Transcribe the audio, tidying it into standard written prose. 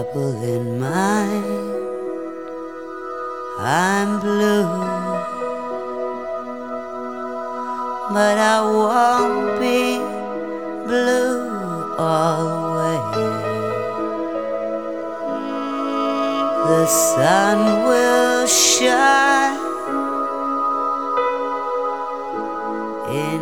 trouble in mind. I'm blue, but I won't be blue all the way. The sun will shine in